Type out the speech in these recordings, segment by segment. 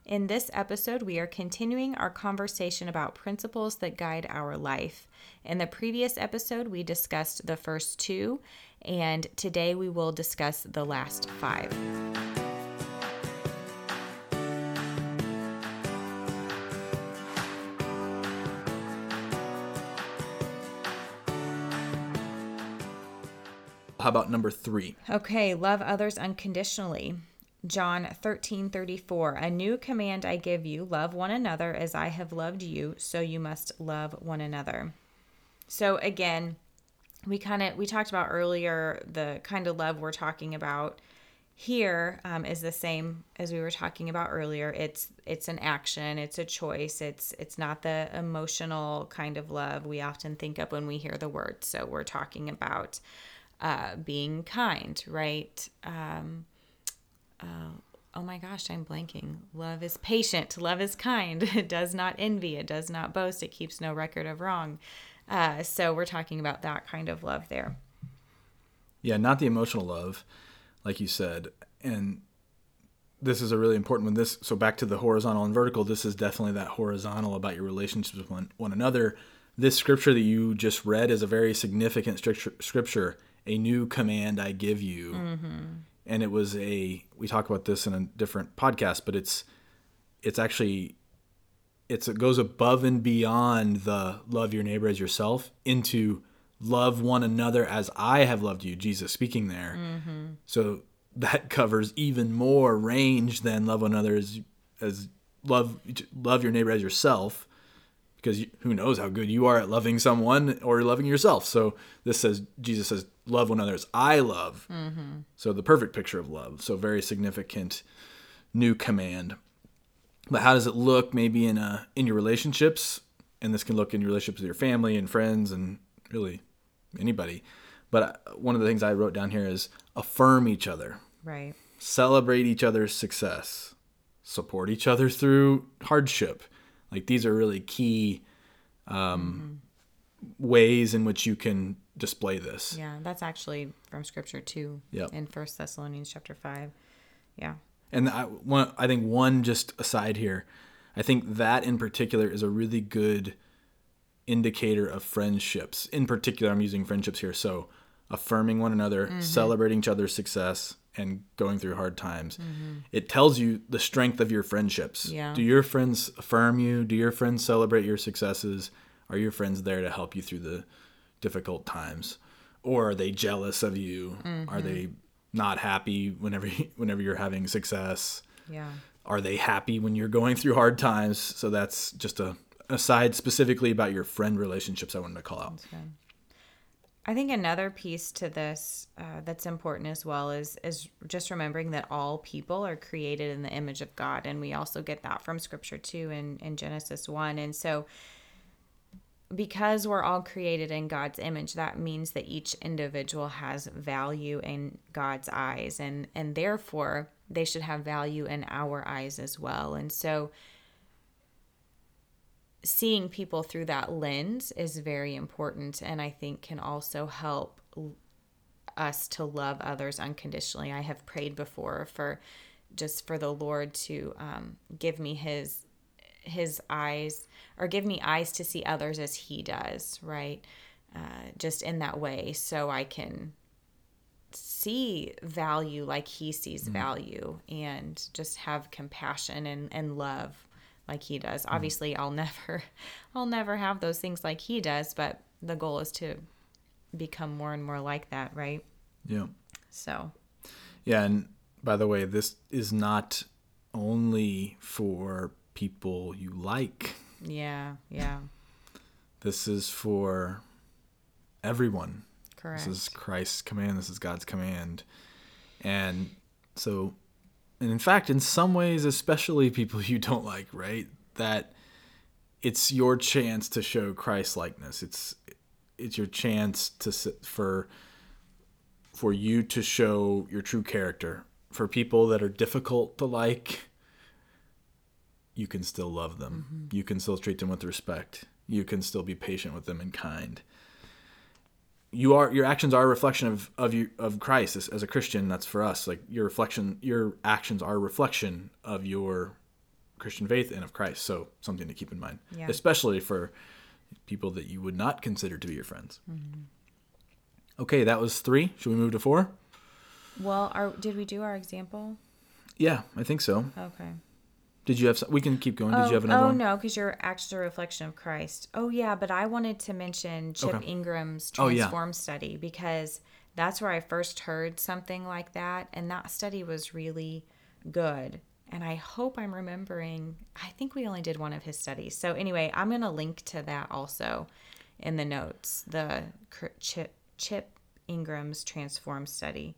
In this episode, we are continuing our conversation about principles that guide our life. In the previous episode, we discussed the first two, and today we will discuss the last five. How about number 3? Okay, love others unconditionally. John 13:34, a new command I give you, love one another as I have loved you, so you must love one another. So again, we talked about earlier, the kind of love we're talking about here is the same as we were talking about earlier. It's an action, it's a choice, it's not the emotional kind of love we often think of when we hear the word. So we're talking about being kind, right? Oh my gosh, I'm blanking. Love is patient. Love is kind. It does not envy. It does not boast. It keeps no record of wrong. So we're talking about that kind of love there. Yeah, not the emotional love, like you said. And this is a really important one. So back to the horizontal and vertical, this is definitely that horizontal about your relationships with one another. This scripture that you just read is a very significant scripture. A new command I give you. Mm-hmm. And it was we talk about this in a different podcast, but it goes above and beyond the love your neighbor as yourself into love one another as I have loved you, Jesus speaking there. Mm-hmm. So that covers even more range than love one another as love your neighbor as yourself, because who knows how good you are at loving someone or loving yourself. So Jesus says, love one another as I love. Mm-hmm. So the perfect picture of love. So very significant new command. But how does it look maybe in your relationships? And this can look in your relationships with your family and friends and really anybody. But one of the things I wrote down here is affirm each other. Right. Celebrate each other's success. Support each other through hardship. Like these are really key ways in which you can display this. Yeah, that's actually from Scripture too. Yep. In 1 Thessalonians chapter 5. Yeah. And I think one just aside here, I think that in particular is a really good indicator of friendships. In particular, I'm using friendships here. So affirming one another, celebrating each other's success, and going through hard times. Mm-hmm. It tells you the strength of your friendships. Yeah. Do your friends affirm you? Do your friends celebrate your successes? Are your friends there to help you through the difficult times? Or are they jealous of you? Mm-hmm. Are they not happy whenever you're having success? Yeah. Are they happy when you're going through hard times? So that's just a aside specifically about your friend relationships I wanted to call out. That's good. I think another piece to this that's important as well is just remembering that all people are created in the image of God. And we also get that from Scripture too in Genesis 1. And so because we're all created in God's image, that means that each individual has value in God's eyes. And therefore, they should have value in our eyes as well. And so seeing people through that lens is very important, and I think can also help us to love others unconditionally. I have prayed before for the Lord to give me his eyes, or give me eyes to see others as he does, right? Just in that way, so I can see value like he sees value, and just have compassion and love like he does. Obviously, I'll never have those things like he does, but the goal is to become more and more like that, right? Yeah. So. Yeah, and by the way, this is not only for people you like. Yeah. This is for everyone. Correct. This is Christ's command. This is God's command. And so, and in fact, in some ways, especially people you don't like, right? That it's your chance to show Christ-likeness. It's your chance for you to show your true character. For people that are difficult to like, you can still love them. Mm-hmm. You can still treat them with respect. You can still be patient with them and kind. Your actions are a reflection of Christ as a Christian. That's for us. Like your actions are a reflection of your Christian faith and of Christ. So something to keep in mind, Yeah. especially for people that you would not consider to be your friends. Okay, that was 3. Should we move to 4? Well, did we do our example? Yeah, I think so. Okay. Did you have we can keep going. Did you have another one? No, because your actions are a reflection of Christ. Oh, yeah, but I wanted to mention Chip Okay. Ingram's Oh, yeah. Transform study, because that's where I first heard something like that, and that study was really good. And I hope I'm remembering, I think we only did one of his studies. So anyway, I'm going to link to that also in the notes, the Chip Ingram's Transform study.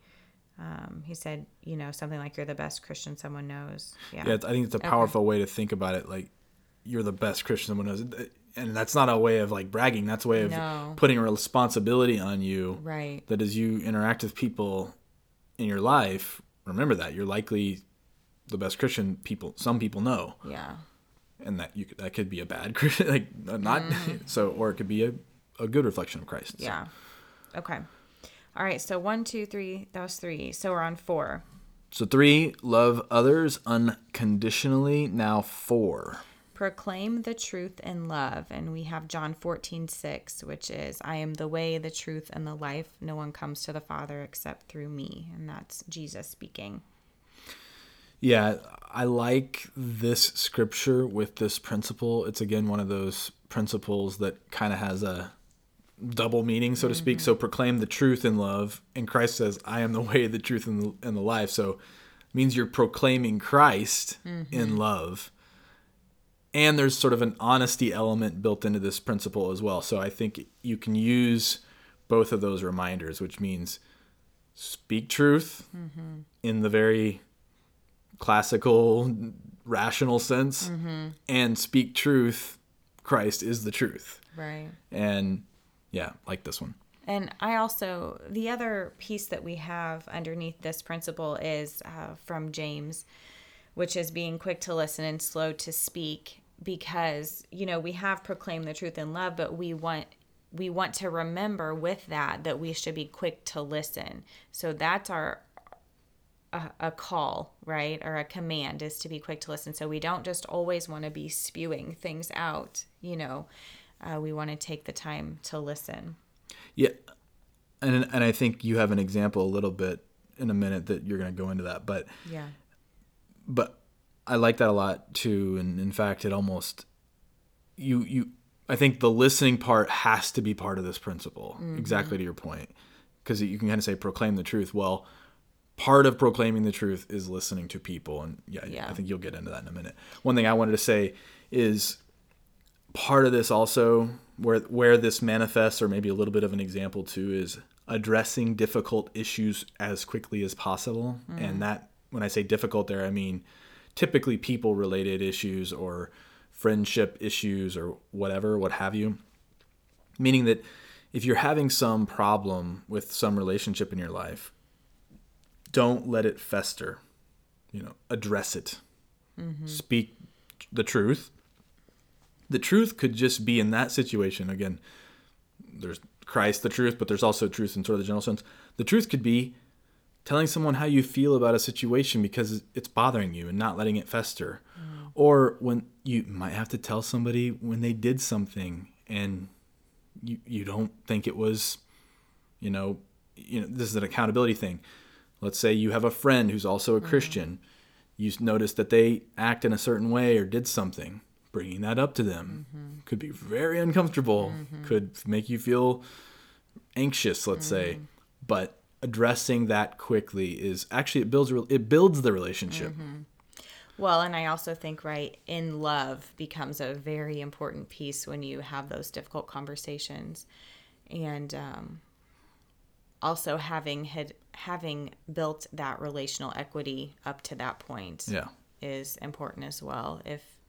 He said, something like, you're the best Christian someone knows. Yeah, I think it's a powerful way to think about it. Like, you're the best Christian someone knows. And that's not a way of like bragging. That's a way of putting a responsibility on you. Right. That as you interact with people in your life, remember that you're likely the best Christian some people know. Yeah. And that could be a bad Christian, like not so, or it could be a good reflection of Christ. So. Yeah. Okay. All right. So 1, 2, 3. That was 3. So we're on 4. So 3, love others unconditionally. Now 4. Proclaim the truth in love. And we have John 14:6, which is, I am the way, the truth, and the life. No one comes to the Father except through me. And that's Jesus speaking. Yeah, I like this scripture with this principle. It's, again, one of those principles that kind of has a double meaning, so to speak. So proclaim the truth in love. And Christ says, I am the way, the truth, and the life. So it means you're proclaiming Christ in love. And there's sort of an honesty element built into this principle as well. So I think you can use both of those reminders, which means speak truth in the very classical, rational sense, and speak truth. Christ is the truth. Right. And yeah, like this one. And I also, the other piece that we have underneath this principle is from James, which is being quick to listen and slow to speak, because, we have proclaimed the truth in love, but we want to remember with that we should be quick to listen. So that's a call, right? Or a command is to be quick to listen. So we don't just always want to be spewing things out, we want to take the time to listen. Yeah. And I think you have an example a little bit in a minute that you're going to go into that, but yeah. But I like that a lot too. And in fact, it almost, I think the listening part has to be part of this principle, exactly to your point. Because you can kind of say, proclaim the truth. Well, part of proclaiming the truth is listening to people. And yeah, I think you'll get into that in a minute. One thing I wanted to say is part of this also, where this manifests, or maybe a little bit of an example too, is addressing difficult issues as quickly as possible. And that, when I say difficult there, I mean typically people-related issues or friendship issues or whatever, what have you. Meaning that if you're having some problem with some relationship in your life, don't let it fester. Address it. Speak the truth. The truth could just be in that situation. Again, there's Christ, the truth, but there's also truth in sort of the general sense. The truth could be telling someone how you feel about a situation because it's bothering you and not letting it fester. Or when you might have to tell somebody when they did something and you don't think it was, this is an accountability thing. Let's say you have a friend who's also a Christian. You notice that they act in a certain way or did something. Bringing that up to them could be very uncomfortable, could make you feel anxious, let's say. But addressing that quickly is actually, it builds the relationship. Well, and I also think, right, in love becomes a very important piece when you have those difficult conversations. And also having built that relational equity up to that point is important as well.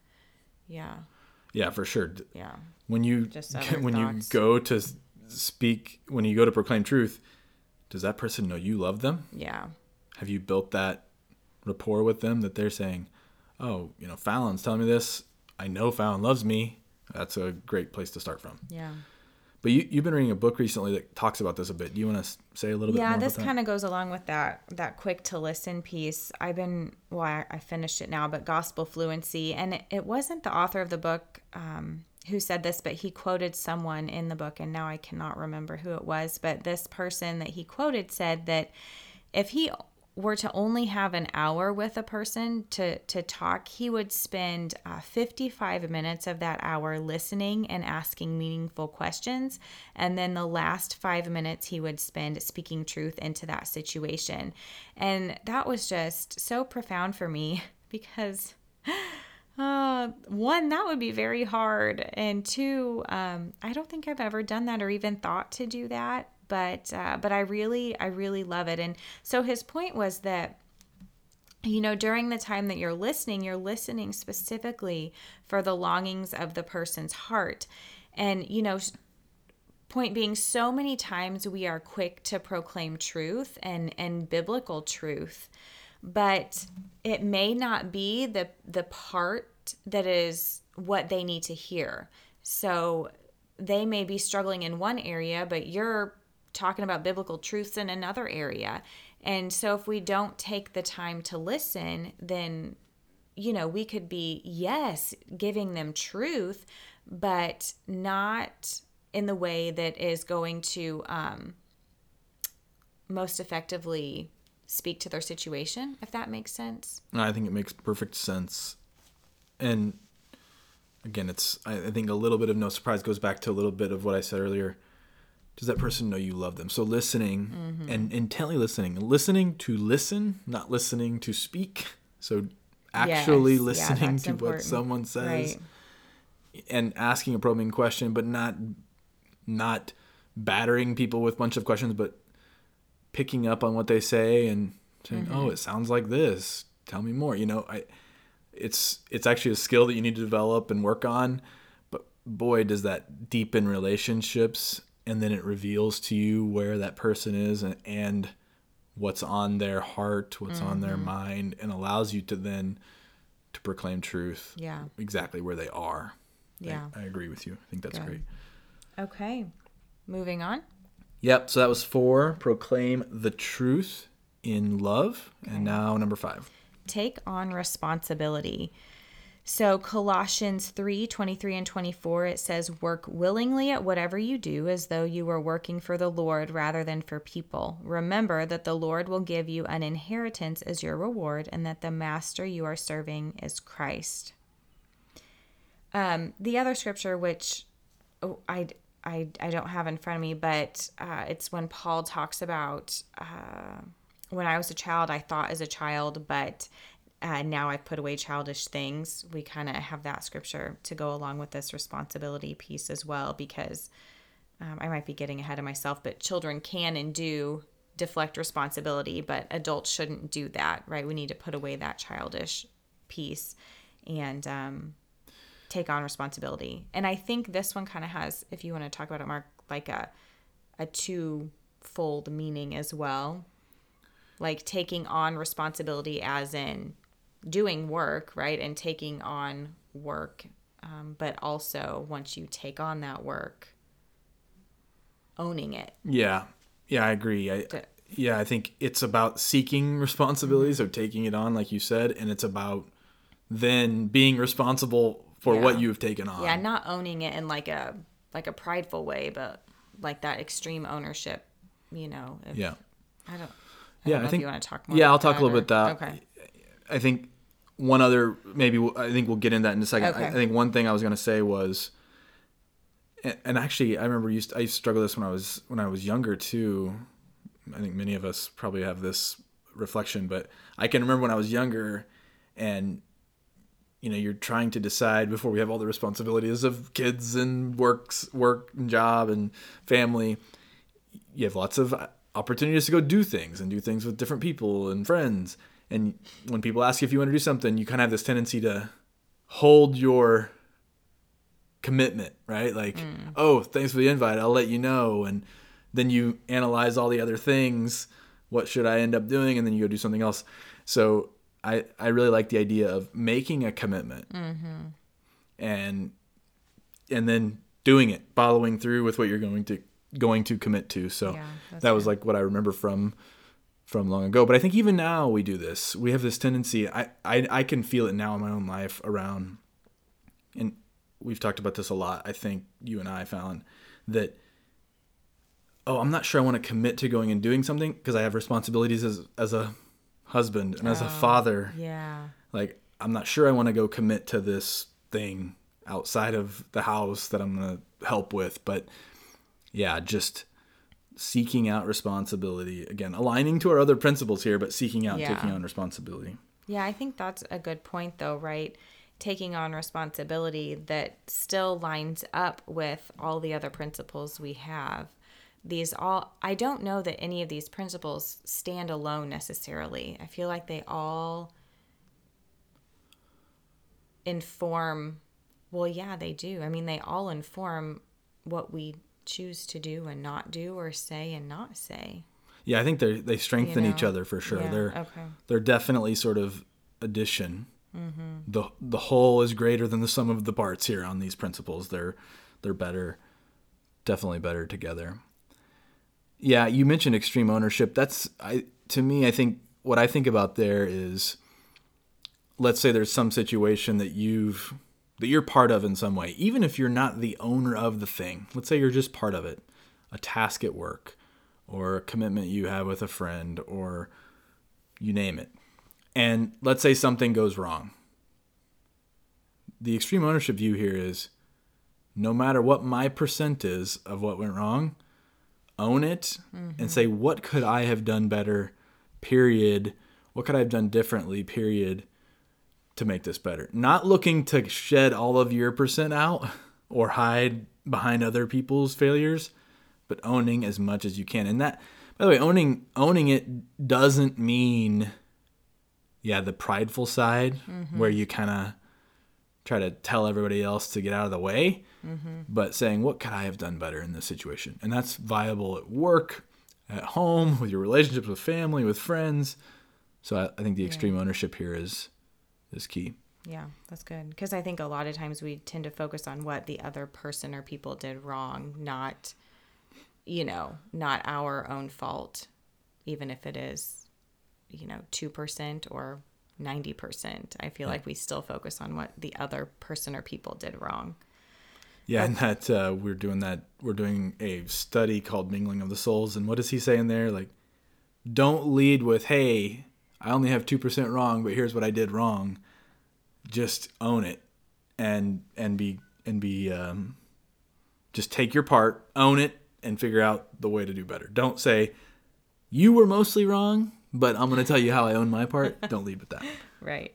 Yeah, for sure. Yeah. When you go to speak, when you go to proclaim truth, does that person know you love them? Yeah. Have you built that rapport with them that they're saying, oh, Fallon's telling me this. I know Fallon loves me. That's a great place to start from. Yeah. But you've been reading a book recently that talks about this a bit. Do you want to say a little bit more about that? Yeah, this kind of goes along with that quick to listen piece. I finished it now, but Gospel Fluency. And it wasn't the author of the book who said this, but he quoted someone in the book, and now I cannot remember who it was. But this person that he quoted said that if he were to only have an hour with a person to talk, he would spend 55 minutes of that hour listening and asking meaningful questions. And then the last 5 minutes he would spend speaking truth into that situation. And that was just so profound for me because one, that would be very hard. And two, I don't think I've ever done that or even thought to do that. But I really love it. And so his point was that, during the time that you're listening specifically for the longings of the person's heart. And, point being, so many times we are quick to proclaim truth and biblical truth, but it may not be the part that is what they need to hear. So they may be struggling in one area, but you're talking about biblical truths in another area. And so if we don't take the time to listen, then, we could be, yes, giving them truth, but not in the way that is going to most effectively speak to their situation, if that makes sense. No, I think it makes perfect sense. And again, I think a little bit of no surprise goes back to a little bit of what I said earlier. Does that person know you love them? So listening and intently listening to listen, not listening to speak. So actually listening to important. What someone says, right. And asking a probing question, but not battering people with a bunch of questions, but picking up on what they say and saying, oh, it sounds like this. Tell me more. It's actually a skill that you need to develop and work on, but boy, does that deepen relationships. And then it reveals to you where that person is and what's on their heart, what's on their mind, and allows you to then to proclaim truth. Yeah. Exactly where they are. Yeah. I agree with you. I think that's great. Okay. Moving on. Yep. So that was 4, proclaim the truth in love. Okay. And now number 5. Take on responsibility. So Colossians 3:23 and 24, it says, work willingly at whatever you do as though you were working for the Lord rather than for people. Remember that the Lord will give you an inheritance as your reward and that the master you are serving is Christ. The other scripture, which I don't have in front of me, but it's when Paul talks about when I was a child, I thought as a child, but now I've put away childish things. We kind of have that scripture to go along with this responsibility piece as well, because I might be getting ahead of myself, but children can and do deflect responsibility, but adults shouldn't do that, right? We need to put away that childish piece and take on responsibility. And I think this one kind of has, if you want to talk about it, Mark, like a twofold meaning as well. Like taking on responsibility as in doing work, right? And taking on work. But also once you take on that work, owning it. Yeah. Yeah, I agree. I think it's about seeking responsibility. So taking it on, like you said, and it's about then being responsible for what you've taken on. Yeah. Not owning it in like a prideful way, but like that extreme ownership, I think you want to talk more. Yeah, I'll talk a little bit about that. Okay. I think one other, I think we'll get into that in a second. Okay. I think one thing I was going to say was, and actually I remember I used to struggle with this when I was younger too. I think many of us probably have this reflection, but I can remember when I was younger and, you're trying to decide before we have all the responsibilities of kids and work and job and family. You have lots of opportunities to go do things with different people and friends. And when people ask you if you want to do something, you kind of have this tendency to hold your commitment, right? Like, oh, thanks for the invite, I'll let you know. And then you analyze all the other things. What should I end up doing? And then you go do something else. So I really like the idea of making a commitment and then doing it, following through with what you're going to commit to. So that was like what I remember from long ago. But I think even now we do this. We have this tendency, I can feel it now in my own life around, and we've talked about this a lot, I think you and I found that, I'm not sure I want to commit to going and doing something because I have responsibilities as a husband and as a father. Yeah. Like, I'm not sure I want to go commit to this thing outside of the house that I'm going to help with. But yeah, just seeking out responsibility. Again, aligning to our other principles here, but seeking out, taking on responsibility. Yeah, I think that's a good point though, right? Taking on responsibility that still lines up with all the other principles we have. I don't know that any of these principles stand alone necessarily. I feel like they all inform, well, yeah, they do. I mean, they all inform what we choose to do and not do, or say and not say. Yeah, I think they strengthen each other for sure. Yeah, they're definitely sort of addition. Mm-hmm. The whole is greater than the sum of the parts here on these principles. They're better, definitely better together. Yeah, you mentioned extreme ownership. To me, I think what I think about there is, let's say there's some situation that you're part of in some way, even if you're not the owner of the thing. Let's say you're just part of it, a task at work, or a commitment you have with a friend, or you name it. And let's say something goes wrong. The extreme ownership view here is, no matter what my percent is of what went wrong, own it and say, what could I have done better, period? What could I have done differently, period, to make this better? Not looking to shed all of your percent out or hide behind other people's failures, but owning as much as you can. And that, by the way, owning it doesn't mean, the prideful side where you kind of try to tell everybody else to get out of the way, but saying, what could I have done better in this situation? And that's viable at work, at home, with your relationships with family, with friends. So I think the extreme ownership here is key. Yeah, that's good. Because I think a lot of times we tend to focus on what the other person or people did wrong, not our own fault, even if it is, 2% or 90%. I feel like we still focus on what the other person or people did wrong. Yeah, and that we're doing a study called Mingling of the Souls. And what does he say in there? Like, don't lead with, hey, I only have 2% wrong, but here's what I did wrong. Just own it and be just take your part, own it, and figure out the way to do better. Don't say, you were mostly wrong, but I'm going to tell you how I own my part. Don't lead with that. Right.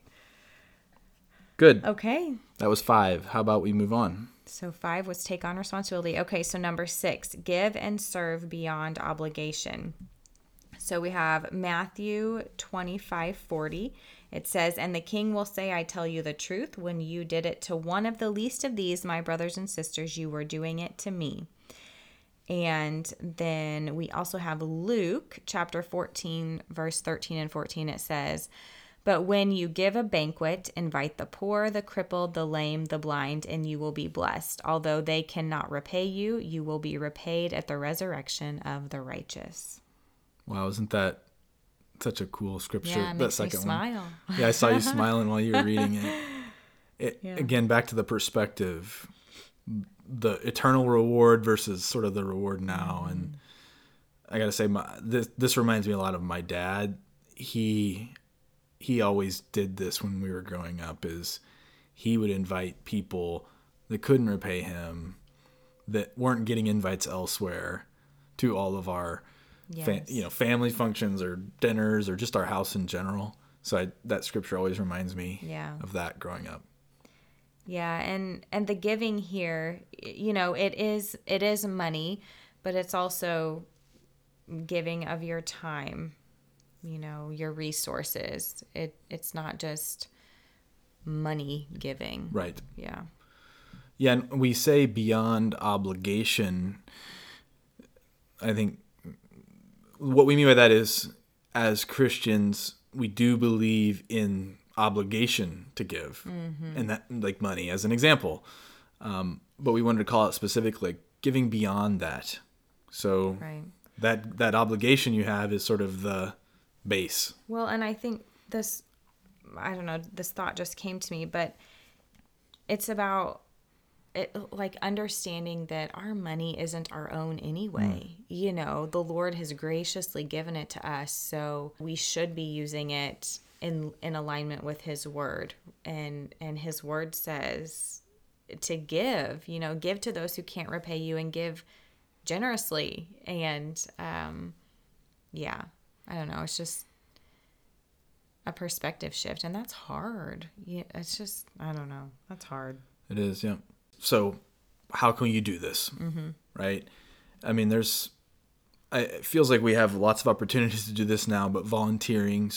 Good. Okay. That was 5. How about we move on? So 5 was take on responsibility. Okay, so number 6, give and serve beyond obligation. So we have Matthew 25:40. It says, and the king will say, I tell you the truth, when you did it to one of the least of these, my brothers and sisters, you were doing it to me. And then we also have Luke chapter 14, verse 13 and 14. It says, but when you give a banquet, invite the poor, the crippled, the lame, the blind, and you will be blessed. Although they cannot repay you, you will be repaid at the resurrection of the righteous. Wow, isn't that such a cool scripture? Yeah, it makes me smile. Yeah, I saw you smiling while you were reading it. Again, back to the perspective, the eternal reward versus sort of the reward now. And I got to say, this reminds me a lot of my dad. He always did this when we were growing up, is he would invite people that couldn't repay him, that weren't getting invites elsewhere, to all of our family functions or dinners or just our house in general. So that scripture always reminds me of that growing up. Yeah, and the giving here, it is money, but it's also giving of your time, your resources. It's not just money giving. Right. Yeah. Yeah, and we say beyond obligation. I think what we mean by that is, as Christians, we do believe in obligation to give, and that, like money as an example. But we wanted to call it specifically giving beyond that. So Right. that obligation you have is sort of the base. Well, and I think this, I don't know, this thought just came to me, but it's about it, like understanding that our money isn't our own anyway. You know, the Lord has graciously given it to us, so we should be using it in alignment with His word. And His word says to give, you know, give to those who can't repay you and give generously. And yeah, I don't know, it's just a perspective shift, and that's hard. Yeah, it's just, I don't know, that's hard. It is, yeah. So how can you do this? Right? I mean, it feels like we have lots of opportunities to do this now, but volunteering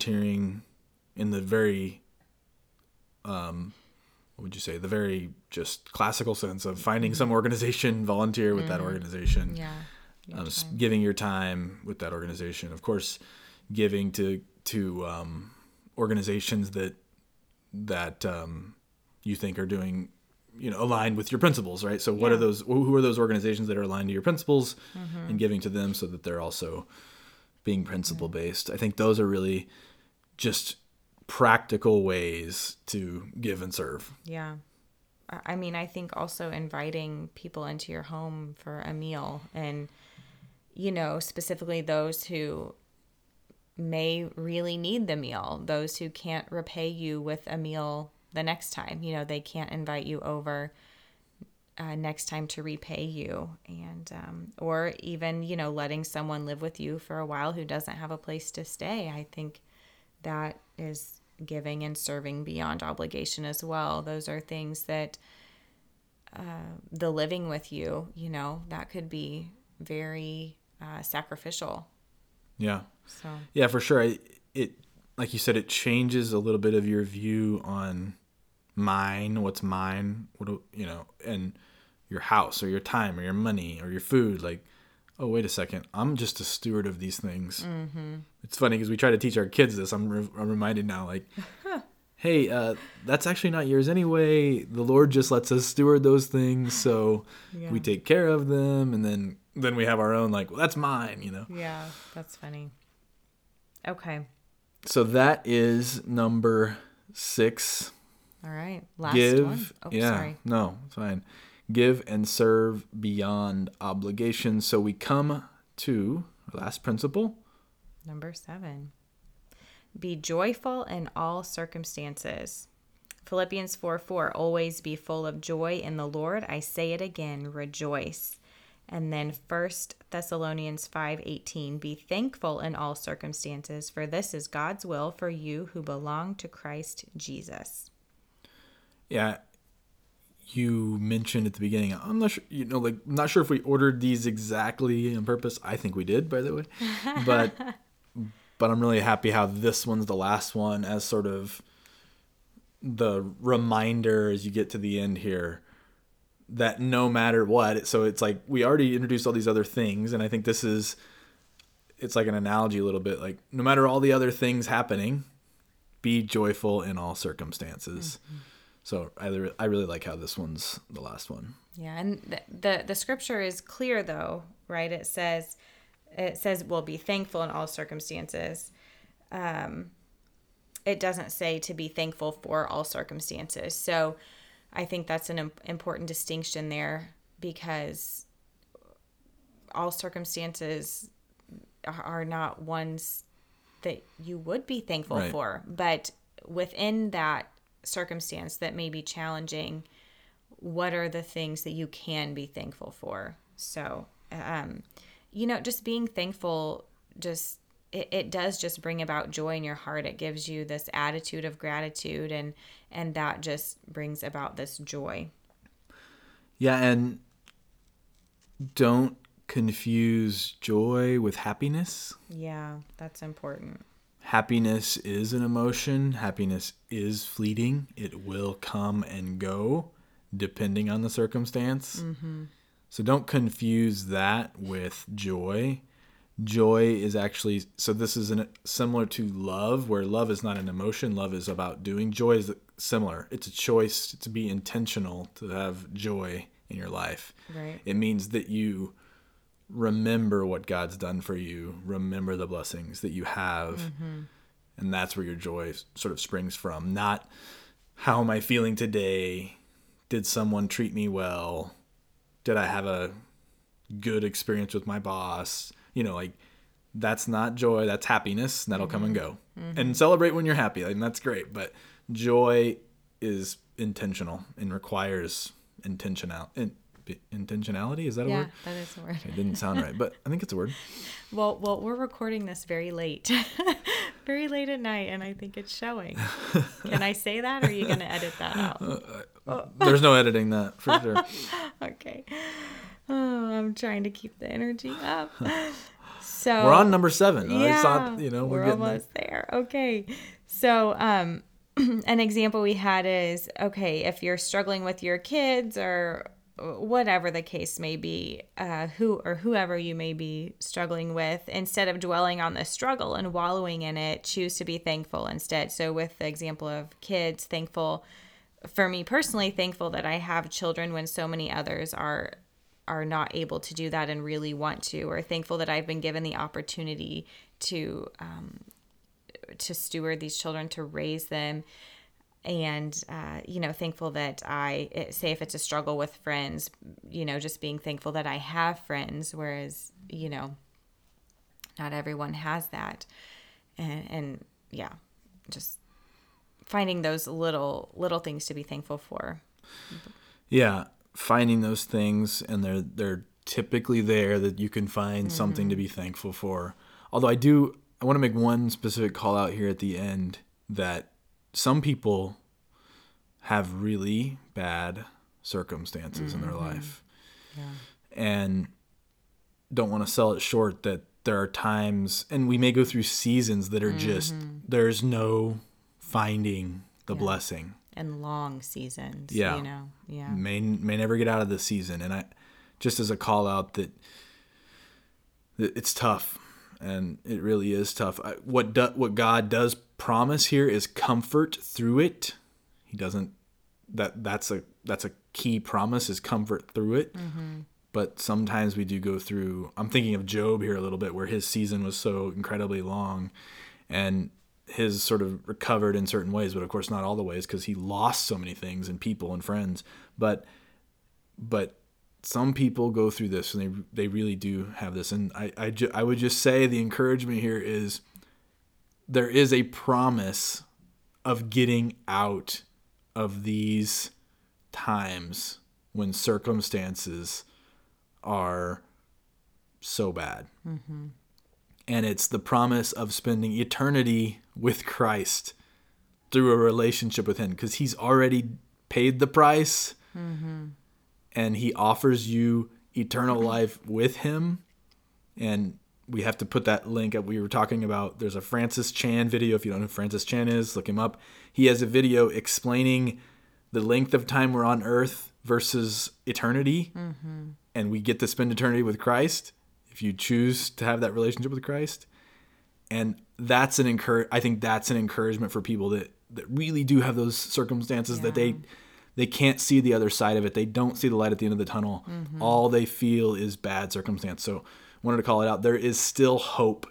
in the very, what would you say, the very just classical sense of finding some organization, volunteer with that organization. Yeah. Giving your time with that organization. Of course, giving to organizations that you think are doing, you know, aligned with your principles, right? So what are those, who are those organizations that are aligned to your principles, and giving to them so that they're also being principle based. I think those are really just practical ways to give and serve. Yeah. I mean, I think also inviting people into your home for a meal, and, you know, specifically those who may really need the meal, those who can't repay you with a meal the next time, you know, they can't invite you over next time to repay you. And or even, you know, letting someone live with you for a while who doesn't have a place to stay. I think that is giving and serving beyond obligation as well. Those are things that the living with you, you know, that could be very sacrificial. Yeah. So yeah, for sure. It like you said, it changes a little bit of your view on what's mine, you know, and your house or your time or your money or your food. Like, oh, wait a second, I'm just a steward of these things. It's funny because we try to teach our kids this. I'm reminded now, like, hey, that's actually not yours anyway. The Lord just lets us steward those things, so we take care of them, and then we have our own, like, well, that's mine, you know. yeah, that's funny. Okay. So that is number 6. All right. Last Give. one. Oh, Yeah. sorry. No, it's fine. Give and serve beyond obligation. So we come to our last principle. Number 7. Be joyful in all circumstances. Philippians 4:4. Always be full of joy in the Lord. I say it again, rejoice. And then 1 Thessalonians 5:18. Be thankful in all circumstances, for this is God's will for you who belong to Christ Jesus. Yeah, you mentioned at the beginning, I'm not sure, you know, like, not sure if we ordered these exactly on purpose. I think we did, by the way. But I'm really happy how this one's the last one, as sort of the reminder as you get to the end here that no matter what, so it's like we already introduced all these other things, and I think it's like an analogy a little bit, like, no matter all the other things happening, be joyful in all circumstances. So I really like how this one's the last one. Yeah, and the scripture is clear though, right? It says we'll be thankful in all circumstances. It doesn't say to be thankful for all circumstances. So I think that's an important distinction there, because all circumstances are not ones that you would be thankful for, but within that circumstance that may be challenging, what are the things that you can be thankful for? So, you know, just being thankful, it does just bring about joy in your heart. It gives you this attitude of gratitude, and that just brings about this joy. Yeah, and don't confuse joy with happiness. Yeah, that's important. Happiness is an emotion. Happiness is fleeting. It will come and go depending on the circumstance. So don't confuse that with joy. Joy is actually, so this is similar to love, where love is not an emotion. Love is about doing. Joy is similar. It's a choice to be intentional to have joy in your life. Right. It means that you remember what God's done for you, remember the blessings that you have, and that's where your joy sort of springs from. Not, how am I feeling today? Did someone treat me well? Did I have a good experience with my boss? Like, that's not joy. That's happiness. And that'll come and go. And celebrate when you're happy. And that's great. But joy is intentional and requires intentionality. Is that a word? Yeah, that is a word. It didn't sound right, but I think it's a word. Well, we're recording this very late. Very late at night, and I think it's showing. Can I say that, or are you going to edit that out? There's no editing that, for sure. Okay. Oh, I'm trying to keep the energy up. So we're on number 7. Yeah, It's not, we're almost there. Okay. So, an example we had is, okay, if you're struggling with your kids or whatever the case may be, whoever you may be struggling with, instead of dwelling on the struggle and wallowing in it, choose to be thankful instead. So with the example of kids, thankful, for me personally, thankful that I have children when so many others are not able to do that and really want to, or thankful that I've been given the opportunity to steward these children, to raise them. And, thankful that say if it's a struggle with friends, just being thankful that I have friends, whereas, not everyone has that. And yeah, just finding those little things to be thankful for. Yeah. Finding those things, and they're typically there, that you can find something to be thankful for. Although I want to make one specific call out here at the end, that some people have really bad circumstances in their life, and don't want to sell it short, that there are times, and we may go through seasons that are just, there's no finding the blessing. And long seasons, may never get out of the season. And I, just as a call out, that it's tough, and it really is tough. What God does promise here is comfort through it. He doesn't. That's a key promise, is comfort through it. But sometimes we do go through. I'm thinking of Job here a little bit, where his season was so incredibly long, and his sort of recovered in certain ways, but of course not all the ways, because he lost so many things and people and friends. But some people go through this, and they really do have this. And I would just say the encouragement here is, there is a promise of getting out of these times when circumstances are so bad. And it's the promise of spending eternity with Christ through a relationship with him, because he's already paid the price, and he offers you eternal life with him. And we have to put that link up. We were talking about, there's a Francis Chan video. If you don't know who Francis Chan is, look him up. He has a video explaining the length of time we're on earth versus eternity. And we get to spend eternity with Christ if you choose to have that relationship with Christ. And that's I think that's an encouragement for people that really do have those circumstances, that they can't see the other side of it. They don't see the light at the end of the tunnel. All they feel is bad circumstance. So wanted to call it out. There is still hope.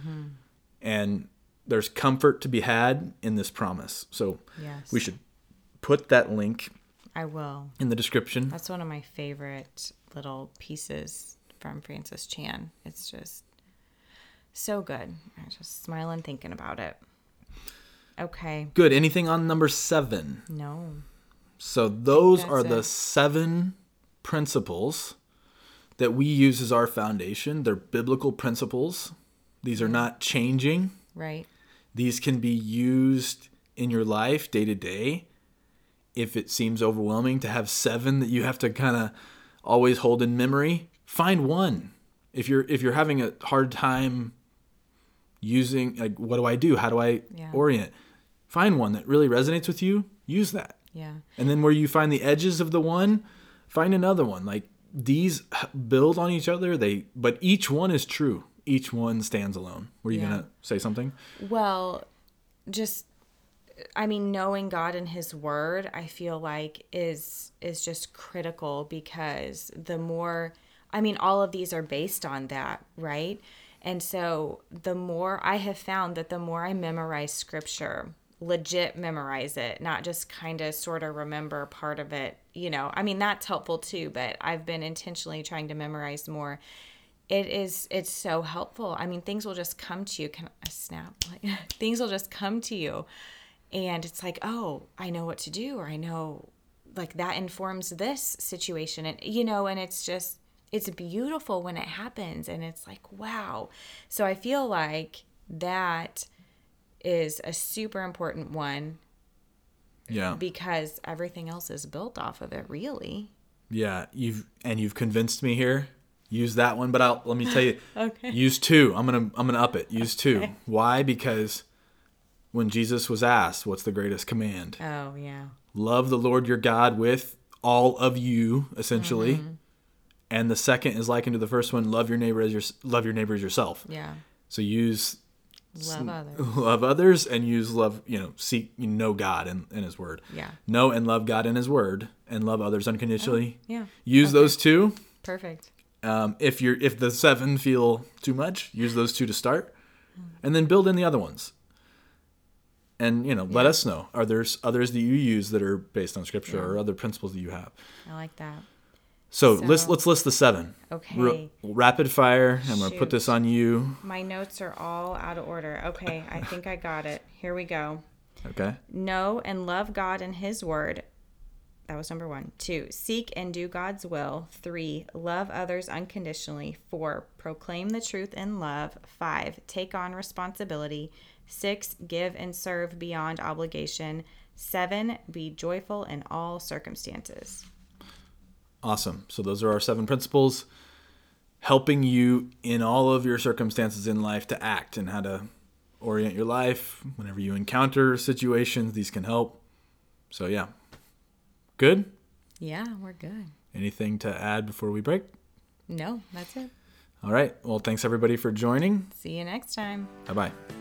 And there's comfort to be had in this promise. So we should put that link. I will. In the description. That's one of my favorite little pieces from Francis Chan. It's just so good. I just smile and thinking about it. Okay. Good. Anything on number 7? No. So those are the 7 principles that we use as our foundation. They're biblical principles. These are not changing. Right. These can be used in your life day to day. If it seems overwhelming to have 7 that you have to kind of always hold in memory, find one. If you're having a hard time using, like, what do I do? How do I orient? Find one that really resonates with you. Use that. Yeah. And then where you find the edges of the one, find another one. Like, these build on each other. But each one is true. Each one stands alone. Were you going to say something? Well, just I mean, knowing God and his word, I feel like is just critical, because the more, I mean, all of these are based on that, right? And so the more I have found that the more I memorize scripture, legit memorize it, not just kind of sort of remember part of it, I mean, that's helpful too, but I've been intentionally trying to memorize more. It's so helpful. I mean, things will just come to you. Can I snap? Like, things will just come to you. And it's like, oh, I know what to do, or I know, like, that informs this situation. And, and it's beautiful when it happens. And it's like, wow. So I feel like that is a super important one. Yeah. Because everything else is built off of it, really. Yeah. You've convinced me here. Use that one, but let me tell you. Okay. Use 2. I'm gonna up it. Use 2. Okay. Why? Because when Jesus was asked, what's the greatest command? Oh, yeah. Love the Lord your God with all of you, essentially. Mm-hmm. And the second is likened to the first one: love your neighbor as yourself. Yeah. So use love others, and use love. Seek, know God in His Word. Yeah. Know and love God in His Word, and love others unconditionally. Oh, yeah. Use those 2. Perfect. If the 7 feel too much, use those 2 to start, and then build in the other ones. And let us know. Are there others that you use that are based on Scripture, or other principles that you have? I like that. So let's list the 7. Okay. Rapid fire. I'm going to put this on you. My notes are all out of order. Okay, I think I got it. Here we go. Okay. Know and love God and His Word. That was number 1. 2, seek and do God's will. 3, love others unconditionally. 4, proclaim the truth in love. 5, take on responsibility. 6, give and serve beyond obligation. 7, be joyful in all circumstances. Awesome. So those are our 7 principles, helping you in all of your circumstances in life to act and how to orient your life. Whenever you encounter situations, these can help. So yeah. Good? Yeah, we're good. Anything to add before we break? No, that's it. All right. Well, thanks everybody for joining. See you next time. Bye-bye.